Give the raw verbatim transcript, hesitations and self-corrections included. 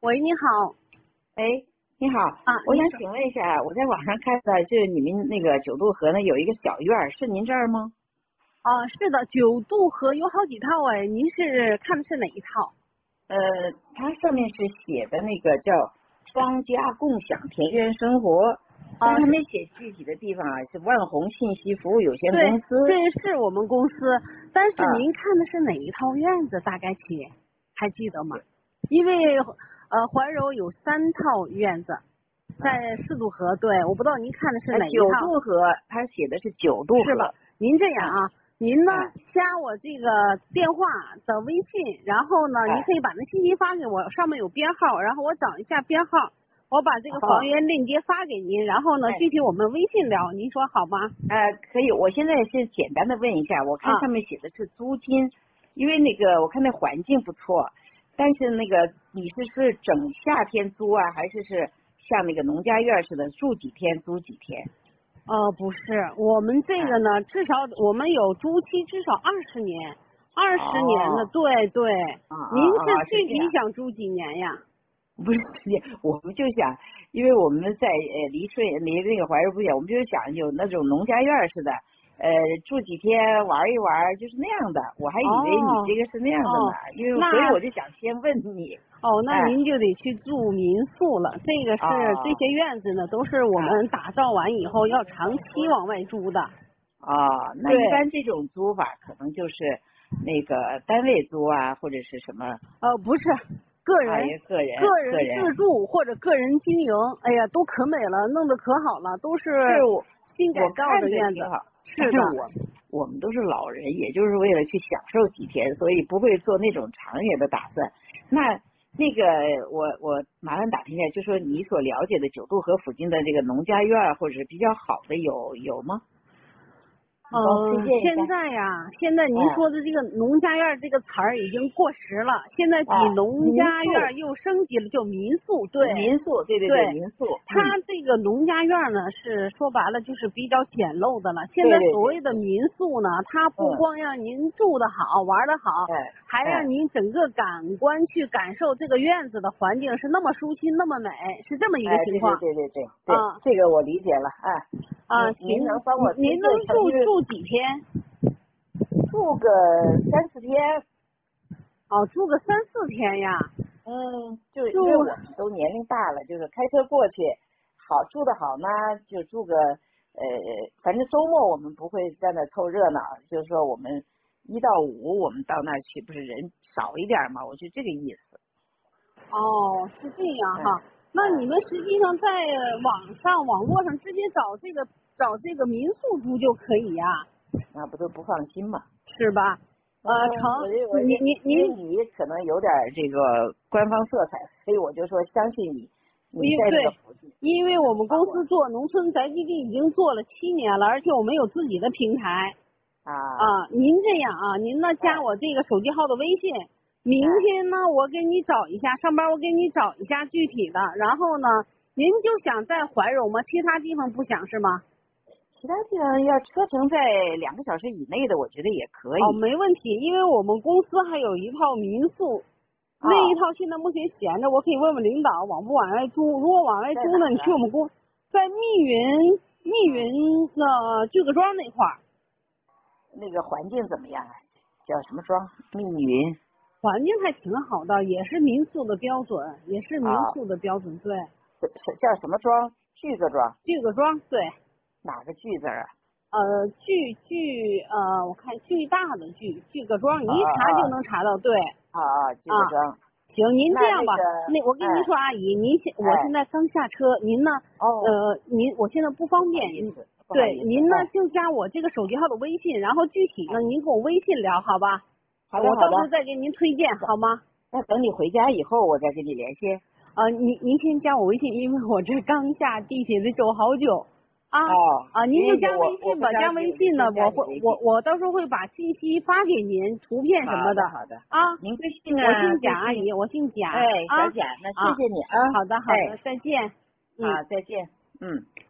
喂，你好。 哎，你好啊， 我想请问一下，我在网上看到，就是你们那个九渡河呢有一个小院儿，是您这儿吗？ 啊，是的，九渡河有好几套哎，您是看的是哪一套？ 呃，它上面是写的那个叫庄家共享田园生活，但是它没写具体的地方啊，是万宏信息服务有限公司。 对，这是我们公司，但是啊您看的是哪一套院子？大概起还记得吗？因为呃怀柔有三套院子，在四渡河，对，我不知道您看的是哪一九套。 渡河，它写的是九渡河。 是吧？您这样啊，您呢啊加我这个电话的微信，然后呢， 啊您可以把那信息发给我，上面有编号，然后我找一下编号，我把这个哦房源链接发给您，然后呢， 哎具体我们微信聊，您说好吗？ 呃，可以，我现在是简单的问一下，我看啊上面写的是租金，因为那个我看那环境不错，但是那个你是是整夏天租啊，还是是像那个农家院似的住几天租几天？ 呃，不是，我们这个呢，至少我们有租期至少二十年，二十年的， 哦对对。 啊啊您是啊！是具体这样， 想住几年呀？ 不是，我们就想，因为我们在呃离顺离那个怀柔不远，我们就是想有那种农家院似的，呃住几天玩一玩，就是那样的。我还以为你哦这个是那样的呢， 哦， 因为所以那我就想先问你。 哦，那哎您就得去住民宿了。这个是啊这些院子呢，都是我们打造完以后要长期往外租的。 啊，那对， 一般这种租法可能就是那个单位租啊，或者是什么呃，不是个啊， 人， 也个人个个人自住或者个人经营，哎呀，都可美了，弄得可好了，都是是我新改造我看的院子。 着挺好，但是的。 是我我们都是老人，也就是为了去享受几天，所以不会做那种长远的打算。那那个我我麻烦打听一下，就说你所了解的九渡河附近的这个农家院或者是比较好的有有吗？你帮我推嗯， 荐一下。 现在呀，现在您哎说的这个农家院这个词儿已经过时了，现在比哎， 农民宿家院又升级了，叫民宿。对。 民宿，对对对， 对， 民宿， 它嗯， 这个农家院呢，是说白了就是比较简陋的了。现在对对对， 所谓的民宿呢，它不嗯， 光让您住得好、玩得好， 哎还让哎。 您整个感官去感受这个院子的环境是那么舒心、那么美，是这么一个哎，对对情况。 对对对对， 啊这个我理解了。哎， 啊， 您您行， 能帮我推荐您您能成，因为住住几天？ 住个三四天， 哦，住个三四天呀。 嗯，就因为住我们都年龄大了，就是开车过去，好住的好呢，就住个呃，反正周末我们不会在那凑热闹，就是说我们一到五我们到那儿去，不是人少一点嘛，我就这个意思。 哦，是这样嗯哈。那嗯， 你们实际上在网上、网络上直接找这个找这个民宿住就可以呀， 那不都不放心嘛。 是吧？ 嗯， 呃，成， 我这我这， 您您因为您， 你可能有点这个官方色彩，所以我就说相信你，你在那个因对， 附近。 因为我们公司做农村宅基地已经做了七年了，而且我们有自己的平台啊， 啊。您这样啊，您呢加我这个手机号的微信，明天呢我给你找一下，上班我给你找一下具体的，然后呢，您就想在怀柔吗？其他地方不想是吗？ 其他地方要车程在两个小时以内的，我觉得也可哦， 以。 没问题，因为我们公司还有一套民宿， 哦， 那一套现在目前闲着，我可以问问领导往不往外租。如果往外租呢，你在哪儿啊？ 去我们公在密云密云那聚各庄那块儿， 那个环境怎么样啊？叫什么庄？密云环境还挺好的，也是民宿的标准，也是民啊？ 宿的标准。对， 是是叫什么庄？巨个庄？ 聚各庄，对， 哪个巨字啊？ 呃，聚聚呃，我看巨大的聚聚各庄，你啊一查就啊能查到。对， 啊啊！巨啊。 个庄。 行，您这样吧， 那那个， 那我跟您哎说，阿姨，您现我现哎， 在刚下车，您呢， 哦， 呃，您我现在不方便，您不好意思，不好对， 意思， 您呢哎， 就加我这个手机号的微信，然后具体呢您跟我微信聊，好吧？ 好的好的。 我到时候再给您推荐，好吗？ 那等你回家以后，我再跟你联系。 呃，您您先加我微信，因为我这刚下地铁得走好久啊哦， 啊，您就加我微信吧，加我不着急， 微信呢， 我就先加我会你微信。 我我到时候会把信息发给您，图片什么好的好的啊。 您贵姓啊？ 我姓贾， 贵姓？ 阿姨，我姓贾哎， 啊小贾，那谢啊， 谢你啊。 好的好的， 哎， 再见。嗯。 啊，再见。嗯。